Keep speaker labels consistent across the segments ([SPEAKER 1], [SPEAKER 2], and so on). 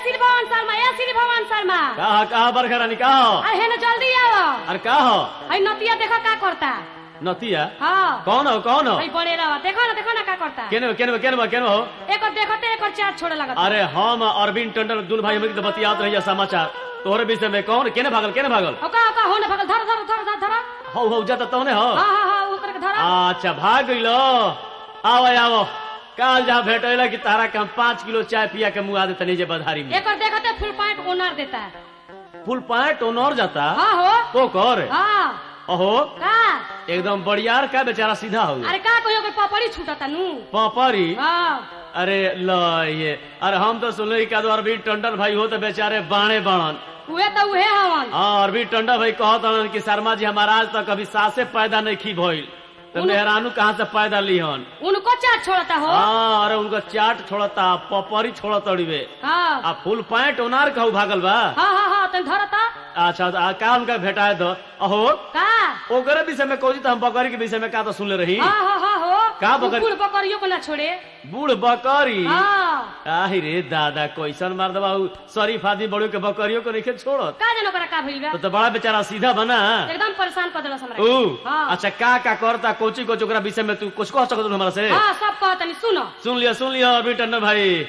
[SPEAKER 1] श्री भवन शर्मा, ए श्री भवन शर्मा।
[SPEAKER 2] कहा बरखरानी कहा
[SPEAKER 1] अरे ना जल्दी आओ।
[SPEAKER 2] अरे का हो
[SPEAKER 1] हई नतिया देखो का करता।
[SPEAKER 2] नतिया
[SPEAKER 1] हाँ
[SPEAKER 2] कौन हो
[SPEAKER 1] हई बड़े रहा देखो ना का करता।
[SPEAKER 2] केने हो
[SPEAKER 1] एक देखते एक चार छोड़े लगा।
[SPEAKER 2] अरे हम अरविंद टंडन दुन भाई हम बतियात रही समाचार तोहरे विषय में कौन केने भागल
[SPEAKER 1] हो ना भागल धर
[SPEAKER 2] हो जाता तौने हो
[SPEAKER 1] हां ओकर के धर।
[SPEAKER 2] अच्छा भाग गइलो आओ काल जहाँ भेटैला कि तारा के हम 5 किलो चाय पिया के मुआ देता नहीं जे बधारी में।
[SPEAKER 1] एक देखते फुल पैंट ओनर देता।
[SPEAKER 2] फुल पैंट ओनर जाता
[SPEAKER 1] हां हो
[SPEAKER 2] तो कर
[SPEAKER 1] हां
[SPEAKER 2] ओहो
[SPEAKER 1] का
[SPEAKER 2] एकदम बढ़ियार का बेचारा सीधा हो
[SPEAKER 1] अरे का कहियो ओकर पपड़ी छूटता नु
[SPEAKER 2] पापड़ी।
[SPEAKER 1] हां
[SPEAKER 2] अरे ल ये अरे हम तो सुनले कि अरविंद टंडन भाई हो तो बेचारे बाणे बाणन
[SPEAKER 1] उहे हवन।
[SPEAKER 2] हाँ अरविंद टंडन भाई कहत कि शर्मा जी हमारा आज तक कभी सासे पैदा नहीं की भइल तो मेहरानू कहाँ से पैदा ली हन
[SPEAKER 1] उनको चाट छोड़ता हो।
[SPEAKER 2] हाँ अरे उनको चाट छोड़ता पपरी छोड़ता
[SPEAKER 1] हाँ
[SPEAKER 2] आ फुल पैंट ओनार कहू भागल बा।
[SPEAKER 1] हाँ तन धरता।
[SPEAKER 2] अच्छा का उनका भेटाए दो अहो
[SPEAKER 1] का
[SPEAKER 2] ओकरे विषय में कोई तो हम बकरी के विषय में का तो सुनले रही।
[SPEAKER 1] हाँ हो
[SPEAKER 2] का बकरी
[SPEAKER 1] बूढ़ बकरियों को ना छोड़े
[SPEAKER 2] बूढ़ बकरी।
[SPEAKER 1] हाँ
[SPEAKER 2] आही रे दादा कैसन मार दबा शरीफ आदमी बड़ो के बकरियों को नहीं छोड़ो
[SPEAKER 1] का जानो करा का भइल बा
[SPEAKER 2] तो बड़ा बेचारा सीधा बना
[SPEAKER 1] एकदम परेशान कर देला हमरा।
[SPEAKER 2] हाँ। अच्छा का करता कोची को ओकरा विषय में तू कुछ कह सकत हमरा से।
[SPEAKER 1] हाँ सब कहतनी
[SPEAKER 2] सुन लिया अरविंद टंडन भाई।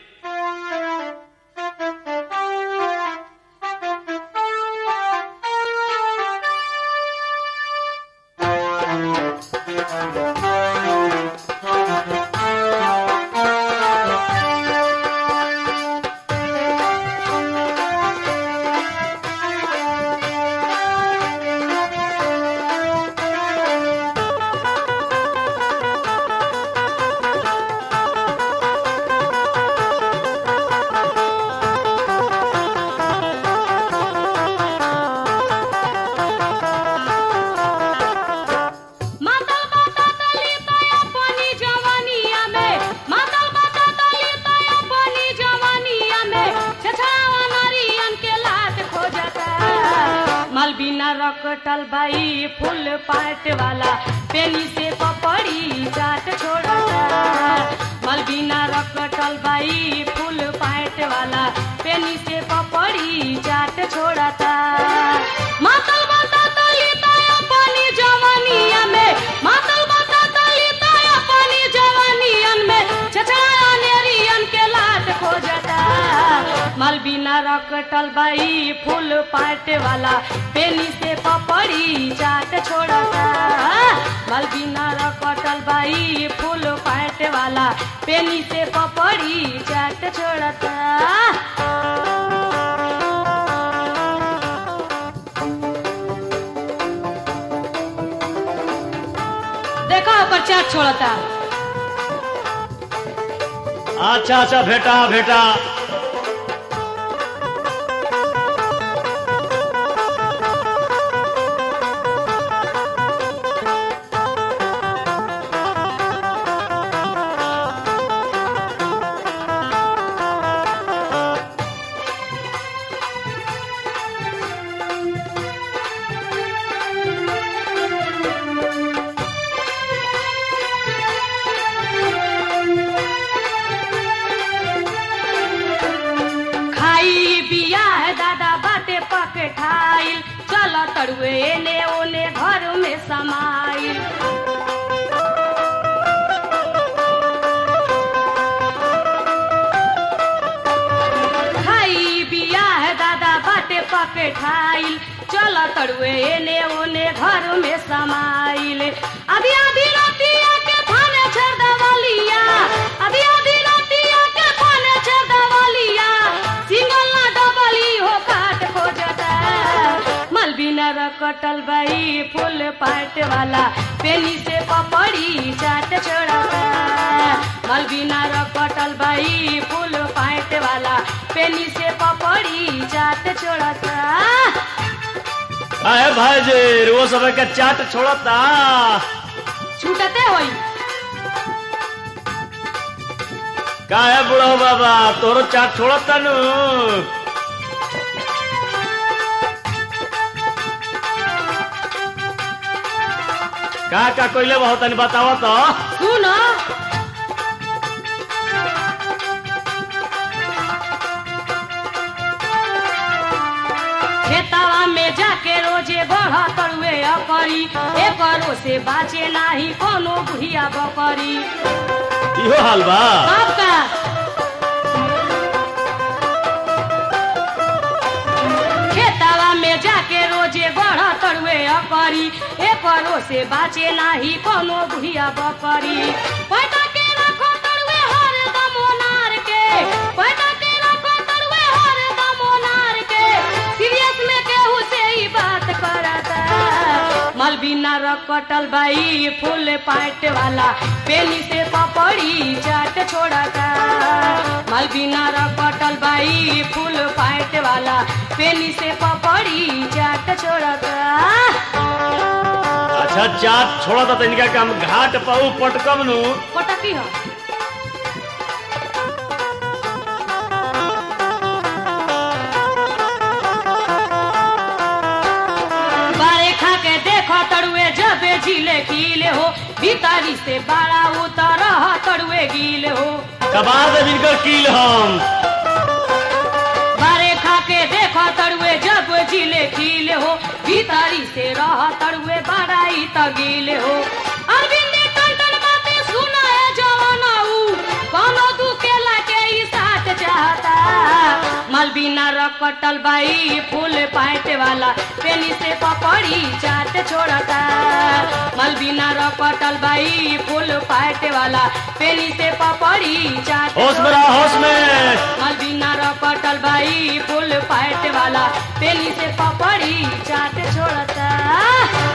[SPEAKER 1] रकटल बाई फुल पाट वाला पेनी से पपड़ी चाट छोड़ता। मलबीना रकटल बाई फुल पाट वाला पेनी से पपड़ी चाट छोड़ता। मातल बता तलिता अपनी जवानिया में मातल बता तलिता अपनी जवानियन में छछड़ा नेरियन के लाट खोजता। मलबीना रकटल बाई फुल पाट वाला पेनी से पपड़ी चाट छोड़ता। मलबीना रकटल बाई फुल पाट वाला पेनी से पपड़ी चाट छोड़ता। देखो ऊपर चाट छोड़ता।
[SPEAKER 2] अच्छा बेटा
[SPEAKER 1] पकठाइल चल तड़ुए ने ओने घर में समाइल। खाई बियाह दादा बाटे पकठाइल चल तड़ुए ने ओने घर में समाइल। अभी रातिया के थाने छड़ दवलिया अभी रातिया के थाने छड़ दवलिया सिंगल ना डबली हो काट खोजता। मलबीना रकटल बाई फुल पाट वाला पेनी से पपड़ी चाट छोड़ता। मलबीना रकटल बाई फुल पाट वाला पेनी से पपड़ी चाट छोड़ता।
[SPEAKER 2] अरे भाई जी वो सब का चाट छोड़ता
[SPEAKER 1] छूटते होई
[SPEAKER 2] का है बुढ़ो बाबा तोरो चाट छोड़ता नु का कोइले बहुत नहीं बताओ तो
[SPEAKER 1] रोजे बढ़ तरुए अकरी एकरो से बाचे नाही कोनो बुढ़िया बकरी
[SPEAKER 2] इहो हाल बा
[SPEAKER 1] सबका खेतवा में जाके रोजे बढ़ तरुए अकरी एकरो से बाचे नाही कोनो बुढ़िया बकरी पैदा के रखो तरुए हर दमोनार के पैदा के रखो तरुए हर दमोनार के सीरियस में केहू से ही बात करता मलबिना रकटल बाई फुल पाट वाला पेनी से पपड़ी चाट छोड़ता मलबिना रकटल बाई फुल पाट वाला पेनी से पपड़ी चाट छोड़ता
[SPEAKER 2] अच्छा चाट छोड़ा था इनका काम घाट पाऊ पटकम नु
[SPEAKER 1] पटकी हो बारे खा के देखो तड़ुए जब झीले कीले हो भीतरी से बाड़ा उतर तड़ुए गीले हो
[SPEAKER 2] कबा दे इनकर कील हम
[SPEAKER 1] बारे खा के देखो तड़ुए जब झीले कीले हो भीतरी से रह तड़ुए बाड़ाई तगीले हो अरविंद टंडन बातें सुना है जवानाऊ कोनो दुकेला के ही साथ चाहता मलबिना रकटल बाई फूल पाट वाला पेनी से पपड़ी चाट छोड़ता मलबिना रकटल बाई फूल पाट वाला पेनी से पपड़ी चाट
[SPEAKER 2] होश में रहो, होश में
[SPEAKER 1] मलबिना रकटल बाई फूल पाट वाला पेनी से पपड़ी चाट छोड़ता